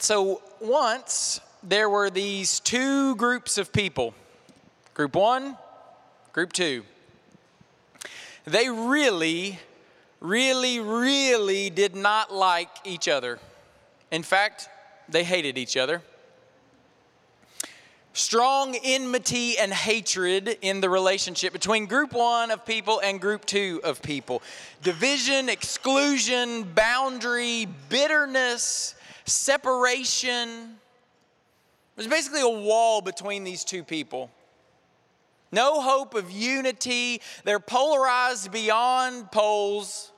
So once there were these two groups of people, group one, group two. They really did not like each other. In fact, they hated each other. Strong enmity and hatred in the relationship between group one of people and group two of people. Division, exclusion, boundary, bitterness, separation. There's basically a wall between these two people. No hope of unity. They're polarized beyond poles.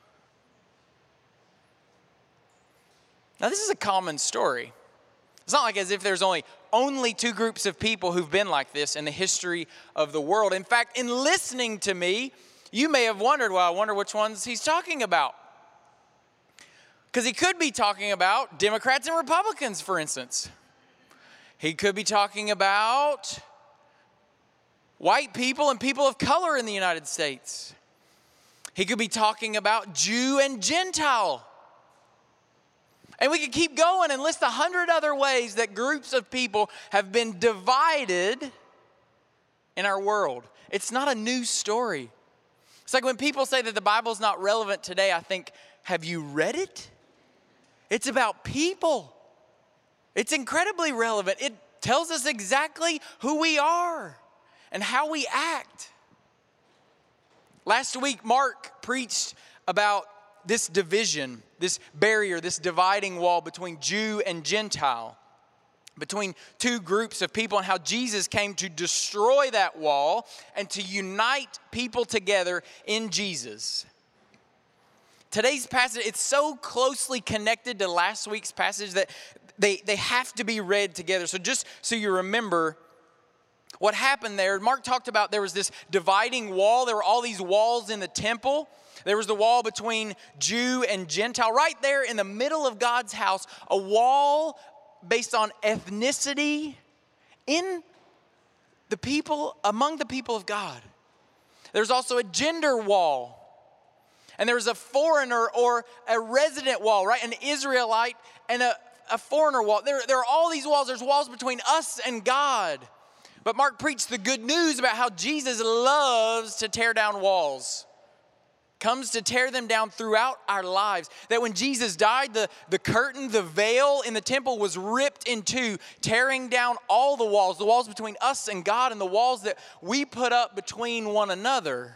Now, this is a common story. It's not like as if there's only two groups of people who've been like this in the history of the world. In fact, in listening to me, you may have wondered, well, I wonder which ones he's talking about. Because he could be talking about Democrats and Republicans, for instance. He could be talking about white people and people of color in the United States. He could be talking about Jew and Gentile. And we could keep going and list 100 other ways that groups of people have been divided in our world. It's not a new story. It's like when people say that the Bible's not relevant today, I think, have you read it? It's about people. It's incredibly relevant. It tells us exactly who we are and how we act. Last week, Mark preached about this division, this barrier, this dividing wall between Jew and Gentile, between two groups of people, and how Jesus came to destroy that wall and to unite people together in Jesus. Today's passage, it's so closely connected to last week's passage that they have to be read together. So just so you remember what happened there, Mark talked about there was this dividing wall. There were all these walls in the temple. There was the wall between Jew and Gentile. Right there in the middle of God's house, a wall based on ethnicity in the people, among the people of God. There's also a gender wall. And there's a foreigner or a resident wall, right? An Israelite and a foreigner wall. There are all these walls. There's walls between us and God. But Mark preached the good news about how Jesus loves to tear down walls. Comes to tear them down throughout our lives. That when Jesus died, the curtain, the veil in the temple was ripped in two, tearing down all the walls between us and God and the walls that we put up between one another.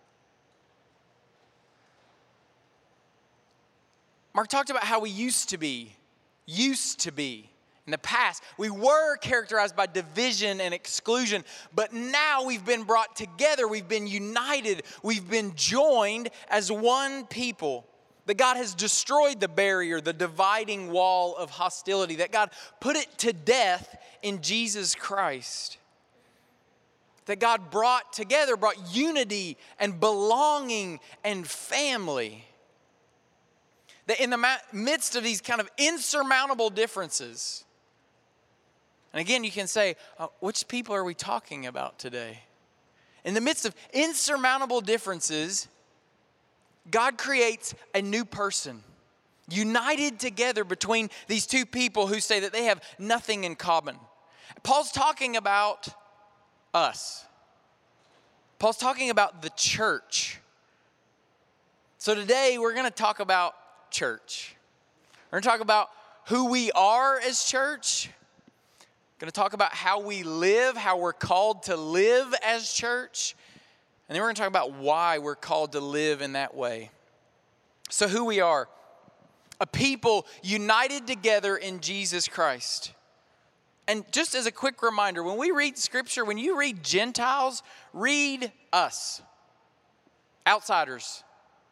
Mark talked about how we used to be in the past. We were characterized by division and exclusion, but now we've been brought together, we've been united, we've been joined as one people. That God has destroyed the barrier, the dividing wall of hostility, that God put it to death in Jesus Christ. That God brought unity and belonging and family. That in the midst of these kind of insurmountable differences, and again, you can say, which people are we talking about today? In the midst of insurmountable differences, God creates a new person, united together between these two people who say that they have nothing in common. Paul's talking about us. Paul's talking about the church. So today, we're going to talk about church. We're going to talk about who we are as church. We're going to talk about how we live, how we're called to live as church. And then we're going to talk about why we're called to live in that way. So who we are. A people united together in Jesus Christ. And just as a quick reminder, when we read Scripture, when you read Gentiles, read us. Outsiders.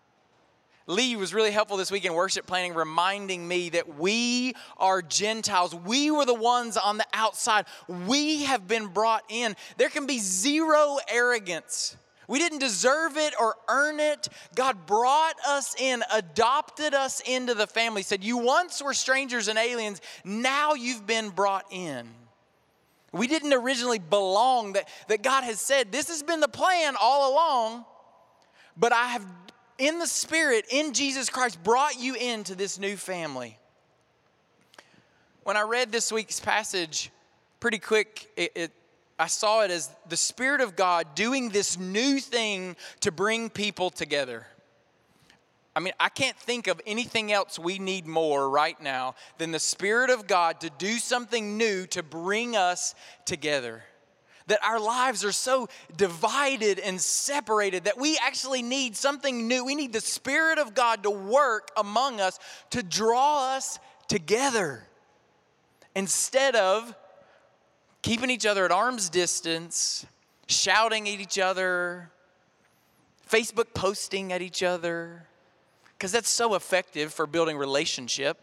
Lee was really helpful this week in worship planning, reminding me that we are Gentiles. We were the ones on the outside. We have been brought in. There can be zero arrogance. We didn't deserve it or earn it. God brought us in, adopted us into the family, said, you once were strangers and aliens, now you've been brought in. We didn't originally belong. That God has said, this has been the plan all along, but I have in the Spirit, in Jesus Christ, brought you into this new family. when I read this week's passage pretty quick, I saw it as the Spirit of God doing this new thing to bring people together. I mean, I can't think of anything else we need more right now than the Spirit of God to do something new to bring us together. That our lives are so divided and separated that we actually need something new. We need the Spirit of God to work among us to draw us together. Instead of keeping each other at arm's distance, shouting at each other, Facebook posting at each other, because that's so effective for building relationship.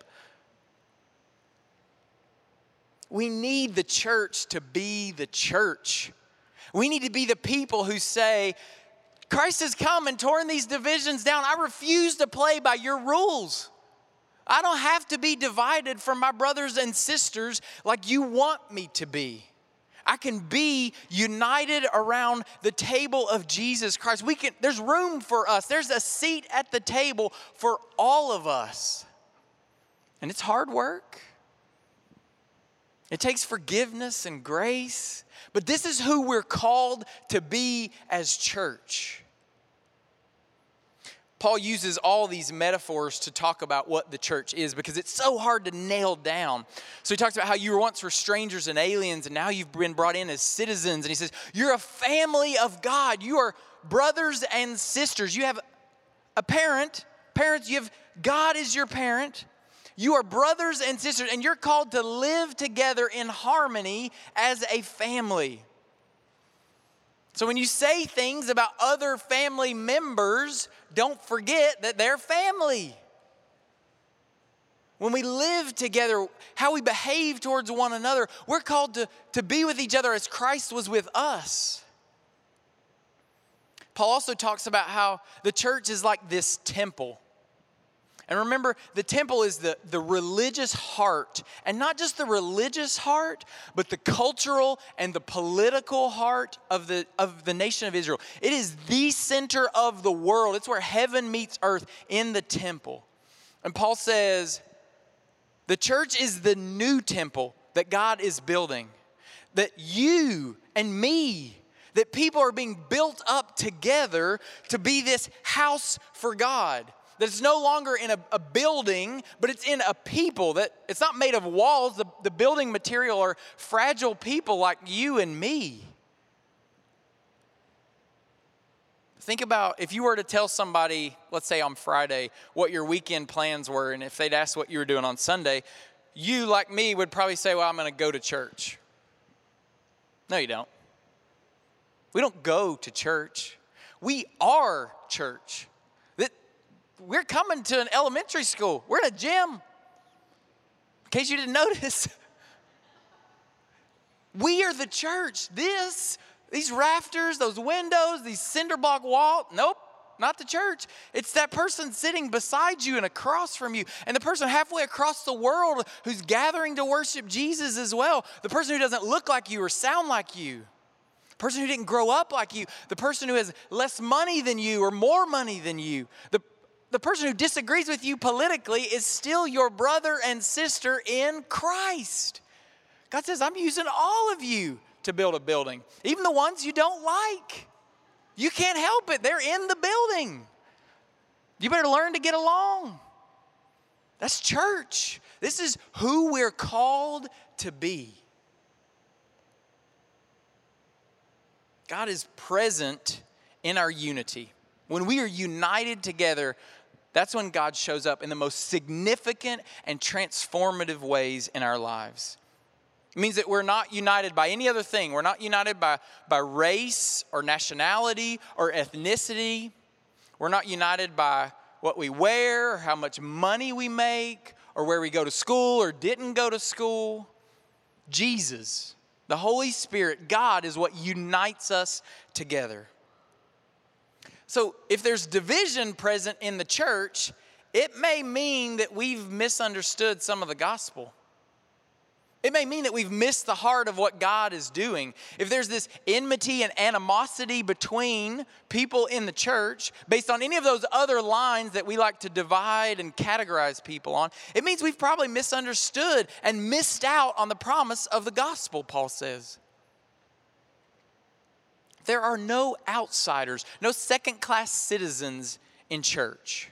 We need the church to be the church. We need to be the people who say, Christ has come and torn these divisions down. I refuse to play by your rules. I don't have to be divided from my brothers and sisters like you want me to be. I can be united around the table of Jesus Christ. There's room for us. There's a seat at the table for all of us. And it's hard work. It takes forgiveness and grace. But this is who we're called to be as church. Paul uses all these metaphors to talk about what the church is because it's so hard to nail down. So he talks about how you once were strangers and aliens and now you've been brought in as citizens. And he says, you're a family of God. You are brothers and sisters. You have a parent. Parents, God is your parent. You are brothers and sisters and you're called to live together in harmony as a family. So when you say things about other family members, don't forget that they're family. When we live together, how we behave towards one another, we're called to be with each other as Christ was with us. Paul also talks about how the church is like this temple. And remember, the temple is the religious heart, and not just the religious heart, but the cultural and the political heart of the nation of Israel. It is the center of the world. It's where heaven meets earth, in the temple. And Paul says, the church is the new temple that God is building. That you and me, that people are being built up together to be this house for God. That it's no longer in a building, but it's in a people. That it's not made of walls. The building material are fragile people like you and me. Think about if you were to tell somebody, let's say on Friday, what your weekend plans were, and if they'd ask what you were doing on Sunday, you, like me, would probably say, well, I'm going to go to church. No, you don't. We don't go to church. We are church. We're coming to an elementary school. We're in a gym. In case you didn't notice. We are the church. These rafters, those windows, these cinder block walls. Nope, not the church. It's that person sitting beside you and across from you. And the person halfway across the world who's gathering to worship Jesus as well. The person who doesn't look like you or sound like you. The person who didn't grow up like you. The person who has less money than you or more money than you. The person who disagrees with you politically is still your brother and sister in Christ. God says, I'm using all of you to build a building. Even the ones you don't like. You can't help it. They're in the building. You better learn to get along. That's church. This is who we're called to be. God is present in our unity. When we are united together, that's when God shows up in the most significant and transformative ways in our lives. It means that we're not united by any other thing. We're not united by race or nationality or ethnicity. We're not united by what we wear or how much money we make or where we go to school or didn't go to school. Jesus, the Holy Spirit, God is what unites us together. So if there's division present in the church, it may mean that we've misunderstood some of the gospel. It may mean that we've missed the heart of what God is doing. If there's this enmity and animosity between people in the church based on any of those other lines that we like to divide and categorize people on, it means we've probably misunderstood and missed out on the promise of the gospel, Paul says. There are no outsiders, no second-class citizens in church.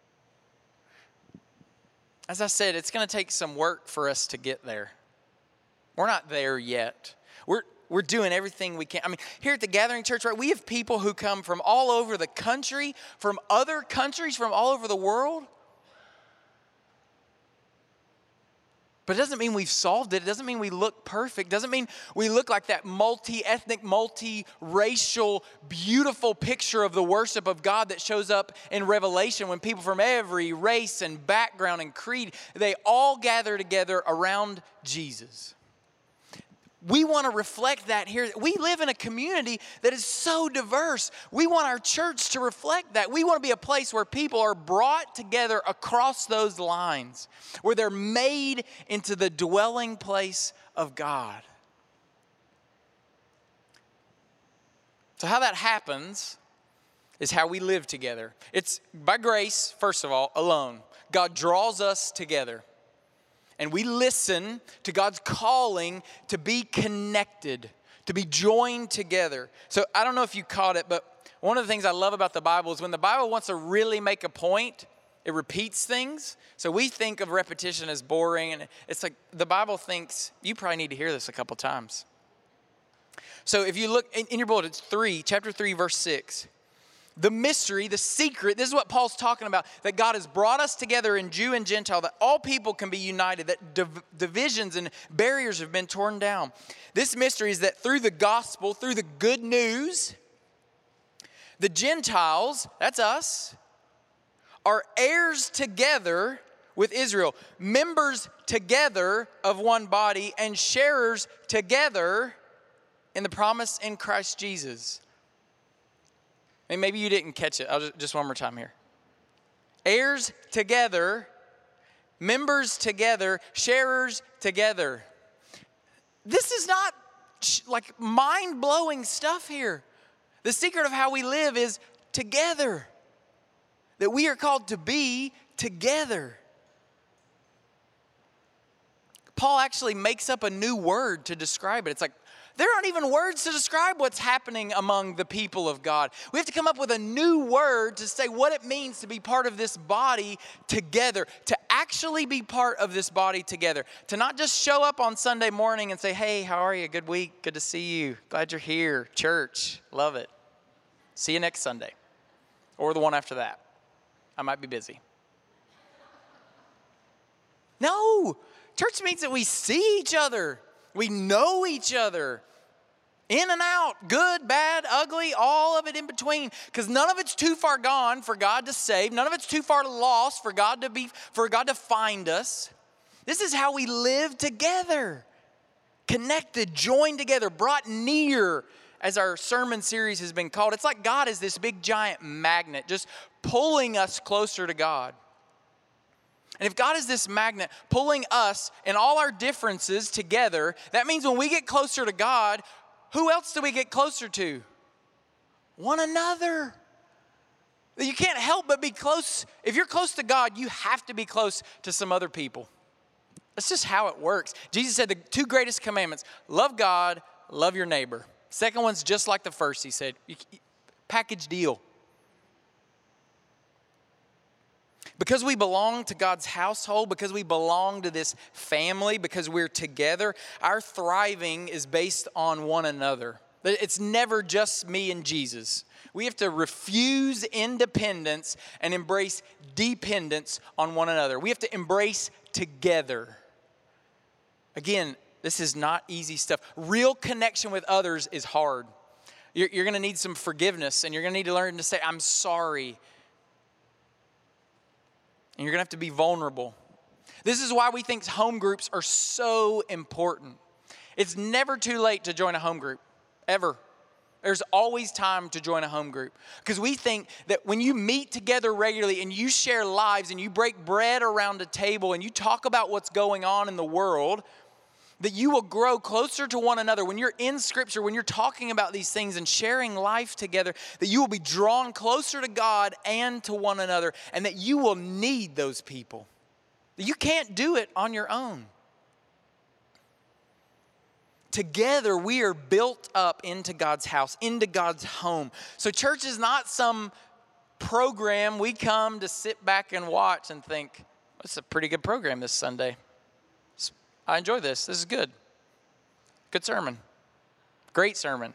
As I said, it's going to take some work for us to get there. We're not there yet. We're doing everything we can. I mean, here at the Gathering Church, right, we have people who come from all over the country, from other countries, from all over the world. But it doesn't mean we've solved it. It doesn't mean we look perfect. It doesn't mean we look like that multi-ethnic, multi-racial, beautiful picture of the worship of God that shows up in Revelation when people from every race and background and creed, they all gather together around Jesus. We want to reflect that here. We live in a community that is so diverse. We want our church to reflect that. We want to be a place where people are brought together across those lines, where they're made into the dwelling place of God. So how that happens is how we live together. It's by grace, first of all, alone. God draws us together. And we listen to God's calling to be connected, to be joined together. So I don't know if you caught it, but one of the things I love about the Bible is when the Bible wants to really make a point, it repeats things. So we think of repetition as boring, and it's like the Bible thinks, you probably need to hear this a couple times. So if you look in your bullet, it's chapter 3, verse 6. The mystery, the secret, this is what Paul's talking about, that God has brought us together in Jew and Gentile, that all people can be united, that divisions and barriers have been torn down. This mystery is that through the gospel, through the good news, the Gentiles, that's us, are heirs together with Israel, members together of one body, and sharers together in the promise in Christ Jesus. And maybe you didn't catch it. I'll just one more time here. Heirs together, members together, sharers together. This is not like mind-blowing stuff here. The secret of how we live is together. That we are called to be together. Paul actually makes up a new word to describe it. It's like, there aren't even words to describe what's happening among the people of God. We have to come up with a new word to say what it means to be part of this body together, to actually be part of this body together, to not just show up on Sunday morning and say, hey, how are you? Good week. Good to see you. Glad you're here. Church. Love it. See you next Sunday or the one after that. I might be busy. No. Church means that we see each other. We know each other, in and out, good, bad, ugly, all of it in between, because none of it's too far gone for God to save. None of it's too far lost for God to find us. This is how we live together, connected, joined together, brought near, as our sermon series has been called. It's like God is this big giant magnet, just pulling us closer to God. And if God is this magnet pulling us and all our differences together, that means when we get closer to God, who else do we get closer to? One another. You can't help but be close. If you're close to God, you have to be close to some other people. That's just how it works. Jesus said the two greatest commandments, love God, love your neighbor. Second one's just like the first, he said. Package deal. Because we belong to God's household, because we belong to this family, because we're together, our thriving is based on one another. It's never just me and Jesus. We have to refuse independence and embrace dependence on one another. We have to embrace together. Again, this is not easy stuff. Real connection with others is hard. You're going to need some forgiveness, and you're going to need to learn to say, I'm sorry. And you're going to have to be vulnerable. This is why we think home groups are so important. It's never too late to join a home group, ever. There's always time to join a home group. Because we think that when you meet together regularly and you share lives and you break bread around a table and you talk about what's going on in the world, that you will grow closer to one another. When you're in Scripture, when you're talking about these things and sharing life together, that you will be drawn closer to God and to one another, and that you will need those people. You can't do it on your own. Together, we are built up into God's house, into God's home. So church is not some program we come to sit back and watch and think, it's a pretty good program this Sunday. I enjoy this. This is good. Good sermon. Great sermon.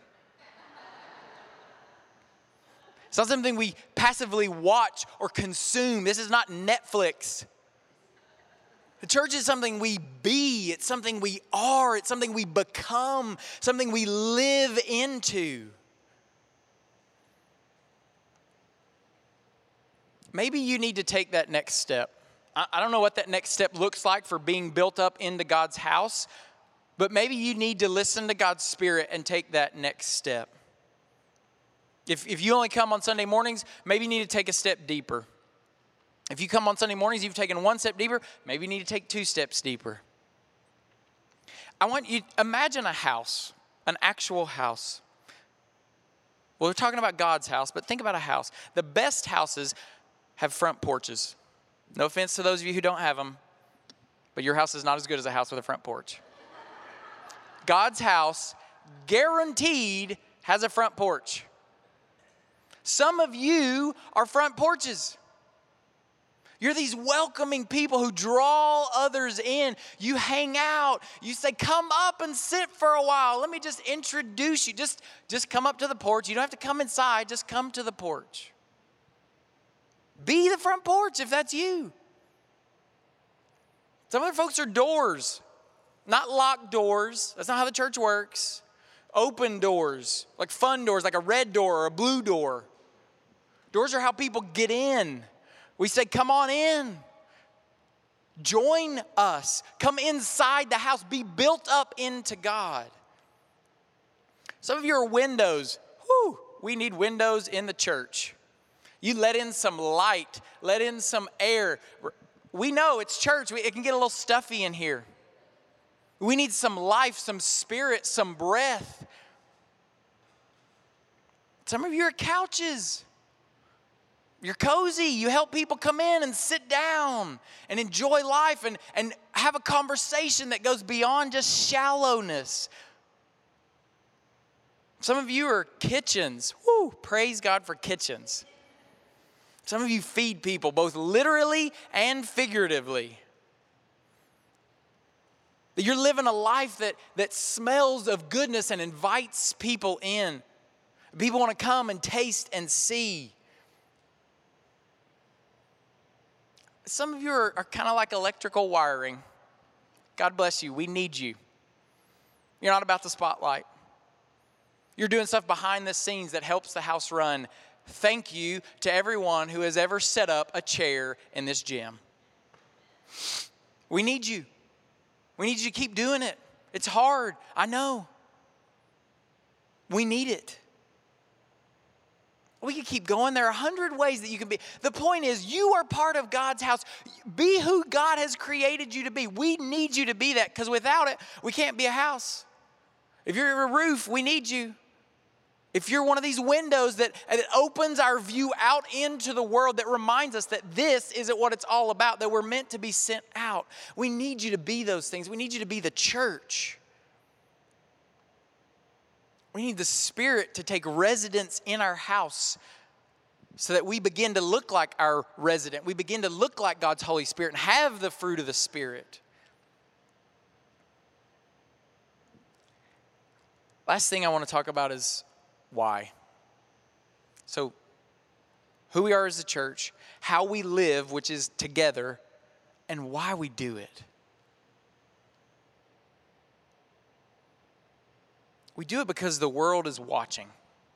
It's not something we passively watch or consume. This is not Netflix. The church is something we be. It's something we are. It's something we become. Something we live into. Maybe you need to take that next step. I don't know what that next step looks like for being built up into God's house, but maybe you need to listen to God's Spirit and take that next step. If you only come on Sunday mornings, maybe you need to take a step deeper. If you come on Sunday mornings, you've taken one step deeper, maybe you need to take 2 steps deeper. I want you to imagine a house, an actual house. Well, we're talking about God's house, but think about a house. The best houses have front porches. No offense to those of you who don't have them, but your house is not as good as a house with a front porch. God's house, guaranteed, has a front porch. Some of you are front porches. You're these welcoming people who draw others in. You hang out. You say, come up and sit for a while. Let me just introduce you. Just come up to the porch. You don't have to come inside. Just come to the porch. Be the front porch if that's you. Some other folks are doors, not locked doors. That's not how the church works. Open doors, like fun doors, like a red door or a blue door. Doors are how people get in. We say, come on in. Join us. Come inside the house. Be built up into God. Some of you are windows. Whew, we need windows in the church. You let in some light, let in some air. We know it's church. It can get a little stuffy in here. We need some life, some spirit, some breath. Some of you are couches. You're cozy. You help people come in and sit down and enjoy life and have a conversation that goes beyond just shallowness. Some of you are kitchens. Woo, praise God for kitchens. Some of you feed people both literally and figuratively. You're living a life that smells of goodness and invites people in. People want to come and taste and see. Some of you are kind of like electrical wiring. God bless you. We need you. You're not about the spotlight. You're doing stuff behind the scenes that helps the house run. Thank you to everyone who has ever set up a chair in this gym. We need you. We need you to keep doing it. It's hard. I know. We need it. We can keep going. There are 100 ways that you can be. The point is, you are part of God's house. Be who God has created you to be. We need you to be that, because without it, we can't be a house. If you're a roof, we need you. If you're one of these windows that opens our view out into the world, that reminds us that this isn't what it's all about, that we're meant to be sent out. We need you to be those things. We need you to be the church. We need the Spirit to take residence in our house so that we begin to look like our resident. We begin to look like God's Holy Spirit and have the fruit of the Spirit. Last thing I want to talk about is why. So, who we are as a church, how we live, which is together, and why we do it. We do it because the world is watching.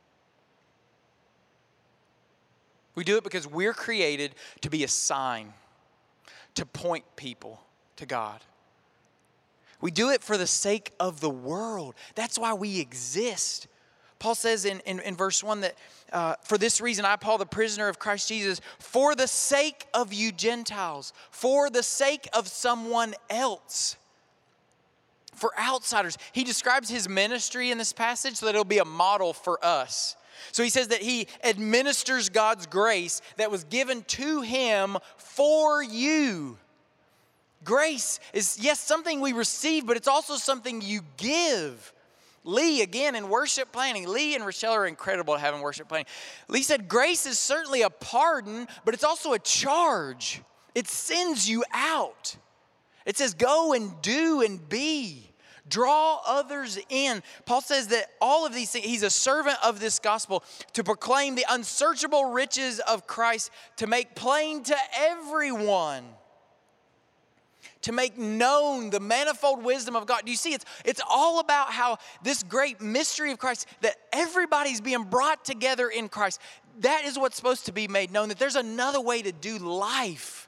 We do it because we're created to be a sign, to point people to God. We do it for the sake of the world. That's why we exist. Paul says in verse 1 that for this reason I, Paul, the prisoner of Christ Jesus, for the sake of you Gentiles, for the sake of someone else, for outsiders. He describes his ministry in this passage so that it'll be a model for us. So he says that he administers God's grace that was given to him for you. Grace is, yes, something we receive, but it's also something you give. Lee, again, in worship planning. Lee and Rochelle are incredible at having worship planning. Lee said, grace is certainly a pardon, but it's also a charge. It sends you out. It says, go and do and be. Draw others in. Paul says that all of these things, he's a servant of this gospel to proclaim the unsearchable riches of Christ, to make plain to everyone, to make known the manifold wisdom of God. Do you see, it's all about how this great mystery of Christ, that everybody's being brought together in Christ. That is what's supposed to be made known, that there's another way to do life.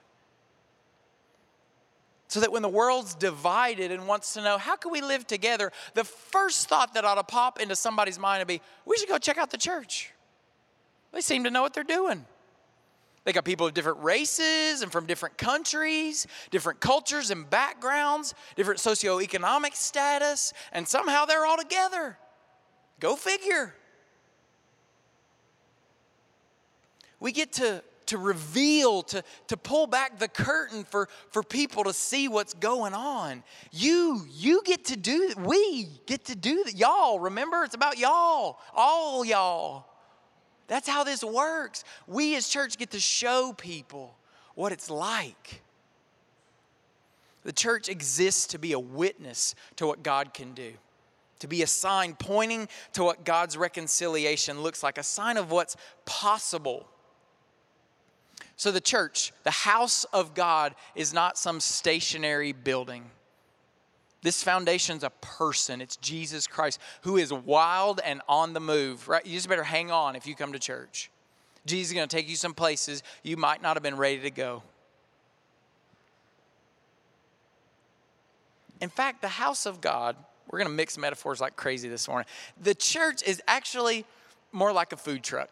So that when the world's divided and wants to know, how can we live together? The first thought that ought to pop into somebody's mind would be, we should go check out the church. They seem to know what they're doing. They got people of different races and from different countries, different cultures and backgrounds, different socioeconomic status, and somehow they're all together. Go figure. We get to reveal, to pull back the curtain for people to see what's going on. You get to do, we get to do that. Y'all, remember, it's about y'all, all y'all. That's how this works. We as church get to show people what it's like. The church exists to be a witness to what God can do, to be a sign pointing to what God's reconciliation looks like, a sign of what's possible. So the church, the house of God, is not some stationary building. This foundation's a person. It's Jesus Christ, who is wild and on the move, right? You just better hang on if you come to church. Jesus is going to take you some places you might not have been ready to go. In fact, the house of God, we're going to mix metaphors like crazy this morning. The church is actually more like a food truck.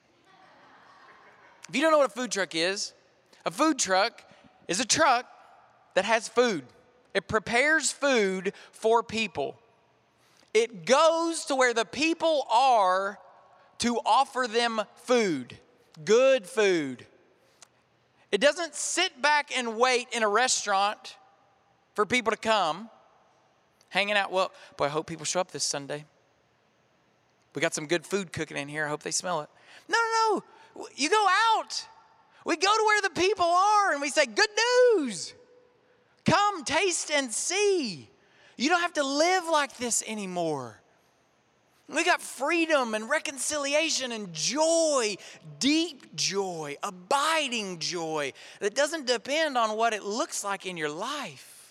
If you don't know what a food truck is a truck that has food. It prepares food for people. It goes to where the people are to offer them food, good food. It doesn't sit back and wait in a restaurant for people to come, hanging out. Well, boy, I hope people show up this Sunday. We got some good food cooking in here. I hope they smell it. No. You go out. We go to where the people are and we say, good news. Come, taste and see. You don't have to live like this anymore. We got freedom and reconciliation and joy, deep joy, abiding joy that doesn't depend on what it looks like in your life.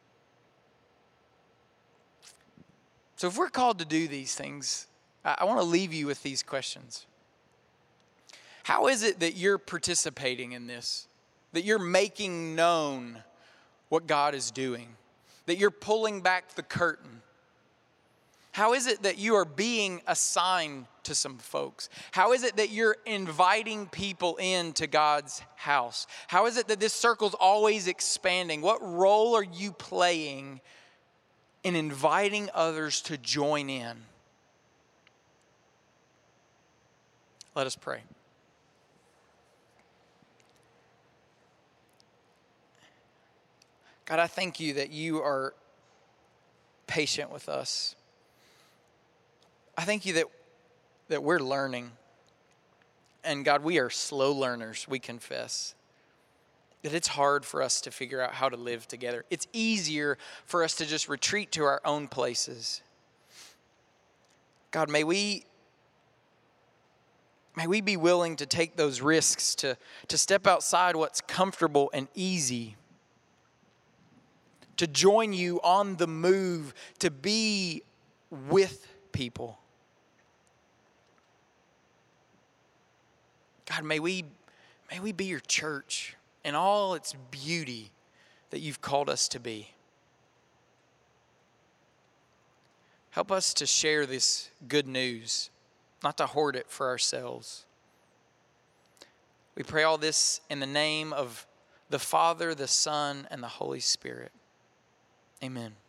So if we're called to do these things, I want to leave you with these questions. How is it that you're participating in this? That you're making known what God is doing? That you're pulling back the curtain? How is it that you are being assigned to some folks? How is it that you're inviting people into God's house? How is it that this circle's always expanding? What role are you playing in inviting others to join in? Let us pray. God, I thank you that you are patient with us. I thank you that we're learning. And God, we are slow learners, we confess. That it's hard for us to figure out how to live together. It's easier for us to just retreat to our own places. God, may we be willing to take those risks, to step outside what's comfortable and easy, to join you on the move, to be with people. God, may we be your church in all its beauty that you've called us to be. Help us to share this good news, not to hoard it for ourselves. We pray all this in the name of the Father, the Son, and the Holy Spirit. Amen.